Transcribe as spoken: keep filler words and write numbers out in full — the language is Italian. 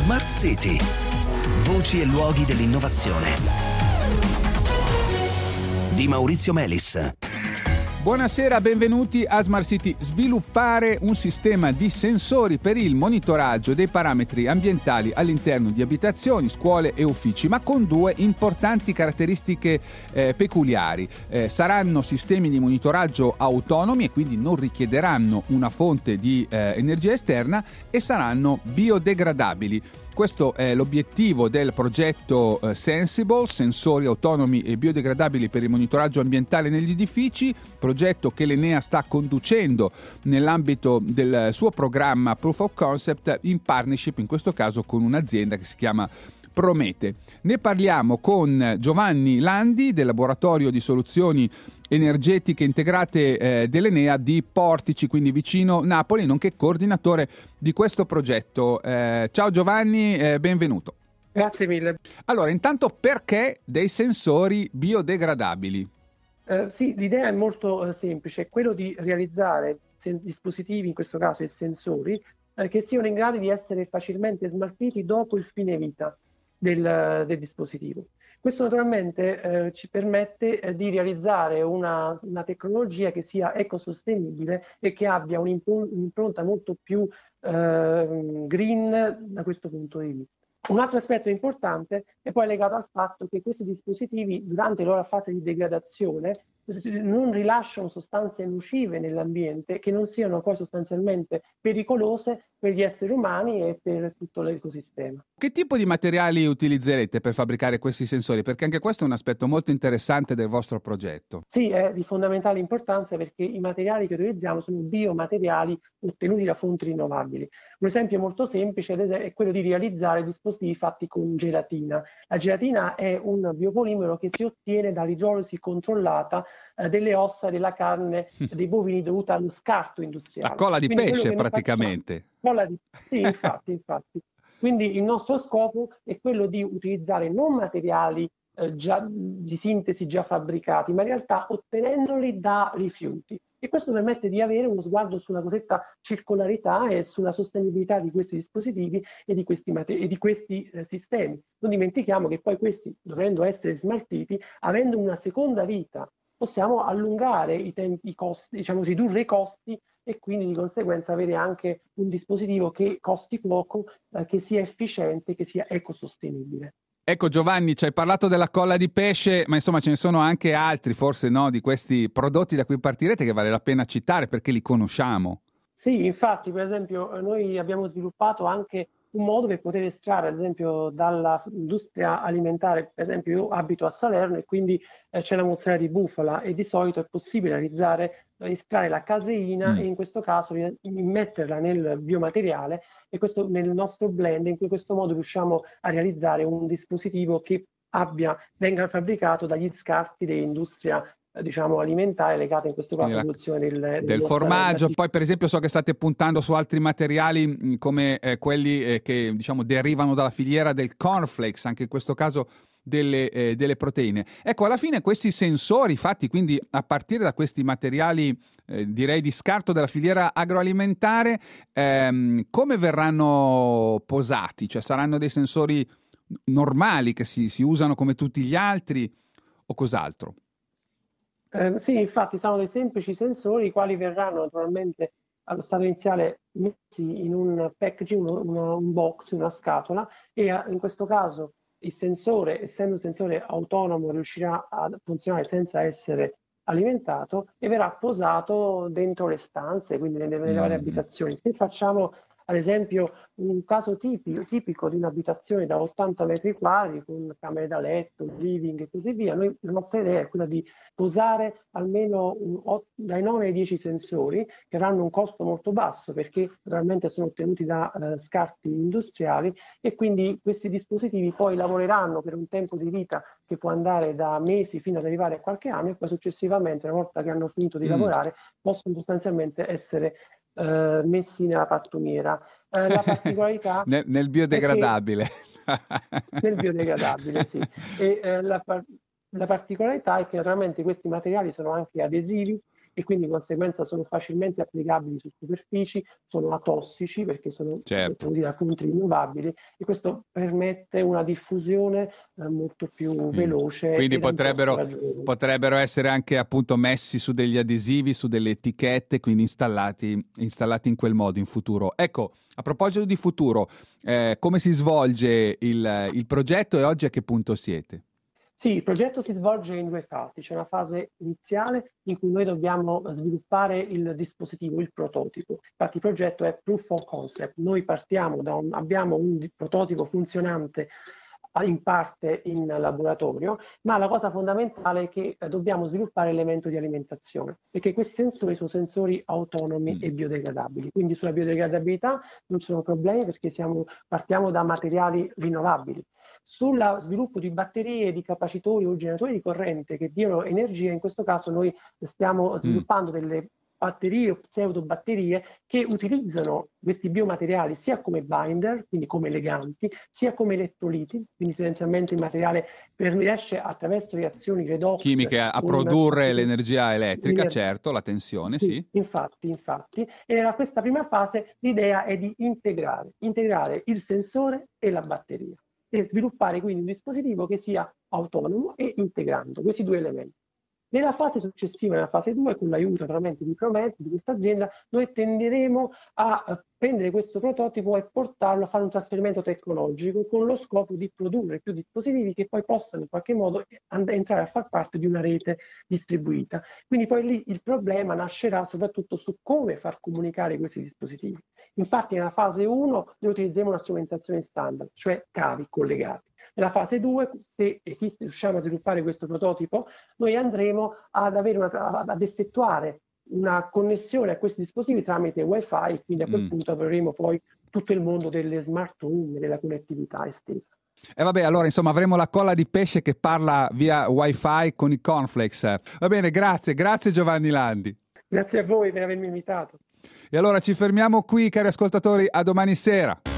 Smart City. Voci e luoghi dell'innovazione. Di Maurizio Melis. Buonasera, benvenuti a Smart City. Sviluppare un sistema di sensori per il monitoraggio dei parametri ambientali all'interno di abitazioni, scuole e uffici, ma con due importanti caratteristiche eh, peculiari. Eh, saranno sistemi di monitoraggio autonomi e quindi non richiederanno una fonte di eh, energia esterna e saranno biodegradabili. Questo è l'obiettivo del progetto eh, Sensible, sensori autonomi e biodegradabili per il monitoraggio ambientale negli edifici, progetto che l'Enea sta conducendo nell'ambito del suo programma Proof of Concept in partnership, in questo caso con un'azienda che si chiama Promete. Ne parliamo con Giovanni Landi del laboratorio di soluzioni energetiche integrate eh, dell'Enea di Portici, quindi vicino Napoli, nonché coordinatore di questo progetto. Eh, ciao Giovanni, eh, benvenuto. Grazie mille. Allora, intanto perché dei sensori biodegradabili? Eh, sì, l'idea è molto eh, semplice, è quello di realizzare sen- dispositivi, in questo caso e sensori, eh, che siano in grado di essere facilmente smaltiti dopo il fine vita del, del dispositivo. Questo naturalmente eh, ci permette eh, di realizzare una, una tecnologia che sia ecosostenibile e che abbia un'impron- un'impronta molto più eh, green da questo punto di vista. Un altro aspetto importante è poi legato al fatto che questi dispositivi, durante la loro fase di degradazione, non rilasciano sostanze nocive nell'ambiente che non siano poi sostanzialmente pericolose per gli esseri umani e per tutto l'ecosistema. Che tipo di materiali utilizzerete per fabbricare questi sensori? Perché anche questo è un aspetto molto interessante del vostro progetto. Sì, è di fondamentale importanza perché i materiali che utilizziamo sono biomateriali ottenuti da fonti rinnovabili. Un esempio molto semplice ad esempio, è quello di realizzare dispositivi fatti con gelatina. La gelatina è un biopolimero che si ottiene dall'idrolisi controllata eh, delle ossa della carne dei bovini dovuta allo scarto industriale. La colla di Quindi pesce praticamente. Facciamo, colla di... Sì, infatti, infatti. Quindi il nostro scopo è quello di utilizzare non materiali eh, già, di sintesi già fabbricati, ma in realtà ottenendoli da rifiuti. E questo permette di avere uno sguardo sulla cosiddetta circolarità e sulla sostenibilità di questi dispositivi e di questi, mater- e di questi eh, sistemi. Non dimentichiamo che poi questi, dovendo essere smaltiti, avendo una seconda vita, possiamo allungare i tempi, i costi, diciamo ridurre i costi e quindi di conseguenza avere anche un dispositivo che costi poco, eh, che sia efficiente, che sia ecosostenibile. Ecco Giovanni, ci hai parlato della colla di pesce, ma insomma ce ne sono anche altri, forse no, di questi prodotti da cui partirete che vale la pena citare perché li conosciamo. Sì, infatti, per esempio, noi abbiamo sviluppato anche un modo per poter estrarre, ad esempio, dall'industria alimentare. Per esempio, io abito a Salerno e quindi eh, c'è la mozzarella di bufala e di solito è possibile realizzare, estrarre la caseina mm. e in questo caso immetterla nel biomateriale e questo nel nostro blend. In questo modo riusciamo a realizzare un dispositivo che abbia, venga fabbricato dagli scarti dell'industria diciamo alimentare legata in questo caso alla produzione del, del, del formaggio. Poi per esempio so che state puntando su altri materiali mh, come eh, quelli eh, che diciamo derivano dalla filiera del cornflakes, anche in questo caso delle, eh, delle proteine. Ecco, alla fine questi sensori fatti quindi a partire da questi materiali eh, direi di scarto della filiera agroalimentare, ehm, come verranno posati? Cioè saranno dei sensori normali che si, si usano come tutti gli altri o cos'altro? Eh, sì, infatti sono dei semplici sensori i quali verranno naturalmente allo stato iniziale messi in un packaging, un, un box, una scatola e a, in questo caso il sensore, essendo un sensore autonomo, riuscirà a funzionare senza essere alimentato e verrà posato dentro le stanze, quindi nelle, nelle varie abitazioni. Se facciamo ad esempio un caso tipico, tipico di un'abitazione da ottanta metri quadri con camere da letto, living e così via, noi, la nostra idea è quella di posare almeno un, dai nove ai dieci sensori che avranno un costo molto basso perché naturalmente sono ottenuti da eh, scarti industriali e quindi questi dispositivi poi lavoreranno per un tempo di vita che può andare da mesi fino ad arrivare a qualche anno e poi successivamente, una volta che hanno finito di mm. lavorare, possono sostanzialmente essere Uh, messi nella pattumiera. Uh, la particolarità nel, nel biodegradabile. Che, nel biodegradabile, sì. E uh, la, la particolarità è che naturalmente questi materiali sono anche adesivi e quindi di conseguenza sono facilmente applicabili su superfici, sono atossici perché sono certo. da fonti rinnovabili, e questo permette una diffusione eh, molto più mm. veloce. Quindi potrebbero, potrebbero essere anche appunto messi su degli adesivi, su delle etichette, quindi installati, installati in quel modo in futuro. Ecco, a proposito di futuro, eh, come si svolge il, il progetto e oggi a che punto siete? Sì, il progetto si svolge in due fasi. C'è una fase iniziale in cui noi dobbiamo sviluppare il dispositivo, il prototipo. Infatti il progetto è Proof of Concept. Noi partiamo da un, abbiamo un prototipo funzionante in parte in laboratorio, ma la cosa fondamentale è che eh, dobbiamo sviluppare l'elemento di alimentazione, perché questi sensori sono sensori autonomi mm. e biodegradabili, quindi sulla biodegradabilità non ci sono problemi perché siamo, partiamo da materiali rinnovabili. Sullo sviluppo di batterie, di capacitori o generatori di corrente che diano energia, in questo caso noi stiamo sviluppando mm. delle batterie o pseudobatterie che utilizzano questi biomateriali sia come binder, quindi come leganti, sia come elettroliti, quindi essenzialmente il materiale per, riesce attraverso reazioni redox chimiche a con, produrre l'energia elettrica, l'ener- certo, la tensione, sì, sì. Infatti, infatti, e nella questa prima fase l'idea è di integrare, integrare il sensore e la batteria e sviluppare quindi un dispositivo che sia autonomo e integrando questi due elementi. Nella fase successiva, nella fase due, con l'aiuto naturalmente di Prometi, di questa azienda, noi tenderemo a prendere questo prototipo e portarlo a fare un trasferimento tecnologico con lo scopo di produrre più dispositivi che poi possano in qualche modo and- entrare a far parte di una rete distribuita. Quindi poi lì il problema nascerà soprattutto su come far comunicare questi dispositivi. Infatti nella fase uno noi utilizziamo una strumentazione standard, cioè cavi collegati. Nella fase due, se esiste, riusciamo a sviluppare questo prototipo, noi andremo ad, avere una, ad effettuare una connessione a questi dispositivi tramite wifi, quindi a quel mm. punto avremo poi tutto il mondo delle smart home, della connettività estesa. E eh vabbè, allora insomma avremo la colla di pesce che parla via wifi con i cornflakes. Va bene, grazie, grazie Giovanni Landi. Grazie a voi per avermi invitato. E allora ci fermiamo qui, cari ascoltatori, a domani sera.